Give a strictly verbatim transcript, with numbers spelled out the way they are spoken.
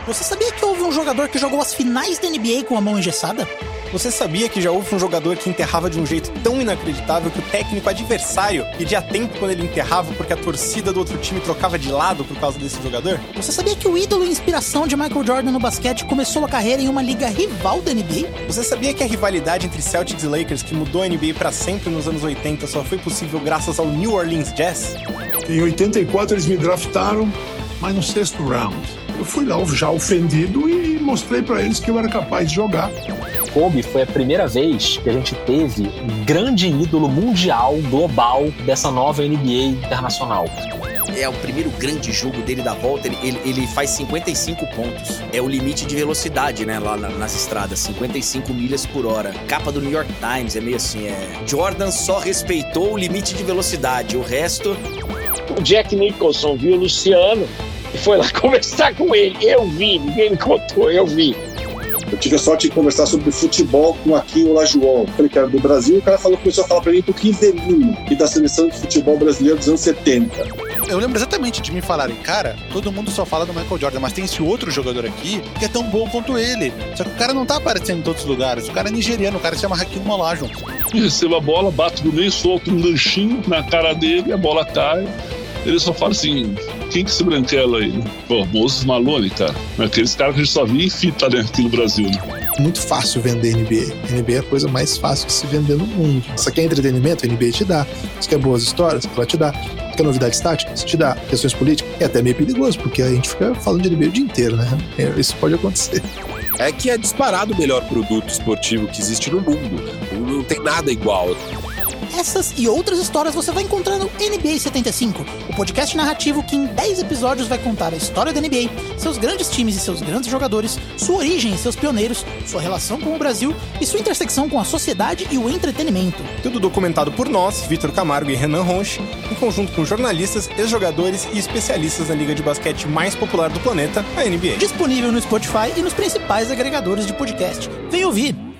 Você sabia que houve um jogador que jogou as finais da N B A com a mão engessada? Você sabia que já houve um jogador que enterrava de um jeito tão inacreditável que o técnico adversário pedia tempo quando ele enterrava porque a torcida do outro time trocava de lado por causa desse jogador? Você sabia que o ídolo e inspiração de Michael Jordan no basquete começou a carreira em uma liga rival da N B A? Você sabia que a rivalidade entre Celtics e Lakers, que mudou a N B A pra sempre nos anos oitenta, só foi possível graças ao New Orleans Jazz? Em oitenta e quatro eles me draftaram, mas no sexto round. Eu fui lá já ofendido e mostrei pra eles que eu era capaz de jogar. Kobe foi a primeira vez que a gente teve um grande ídolo mundial, global, dessa nova N B A internacional. É o primeiro grande jogo dele da volta, ele, ele, ele faz cinquenta e cinco pontos. É o limite de velocidade, né, lá na, nas estradas, cinquenta e cinco milhas por hora. Capa do New York Times, é meio assim, é... Jordan só respeitou o limite de velocidade, o resto... O Jack Nicholson viu o Luciano e foi lá conversar com ele. Eu vi, ninguém me contou, eu vi. Eu tive a sorte de conversar sobre futebol com aqui o Lajoão. Falei que era do Brasil, e o cara falou, começou a falar pra mim do Rivelino e da seleção de futebol brasileiro dos anos setenta. Eu lembro exatamente de me falarem, cara, todo mundo só fala do Michael Jordan, mas tem esse outro jogador aqui que é tão bom quanto ele. Só que o cara não tá aparecendo em todos os lugares. O cara é nigeriano, o cara se chama Hakeem Olajuwon. Receba a bola, bate no meio, solta um lanchinho na cara dele, a bola cai. Ele só fala assim, quem que se branquela aí, né? Pô, Moses Malone, cara. Aqueles caras que a gente só via em fita, né, aqui no Brasil, né? Muito fácil vender N B A. N B A é a coisa mais fácil de se vender no mundo. Você quer entretenimento? A N B A te dá. Você quer boas histórias? Ela te dá. Quer novidades táticas? Te dá. Questões políticas? É até meio perigoso, porque a gente fica falando de N B A o dia inteiro, né? Isso pode acontecer. É que é disparado o melhor produto esportivo que existe no mundo. Não tem nada igual. Essas e outras histórias você vai encontrar no N B A setenta e cinco, o podcast narrativo que em dez episódios vai contar a história da N B A, seus grandes times e seus grandes jogadores, sua origem e seus pioneiros, sua relação com o Brasil e sua intersecção com a sociedade e o entretenimento. Tudo documentado por nós, Vitor Camargo e Renan Ronche, em conjunto com jornalistas, ex-jogadores e especialistas na liga de basquete mais popular do planeta, a N B A. Disponível no Spotify e nos principais agregadores de podcast. Vem ouvir!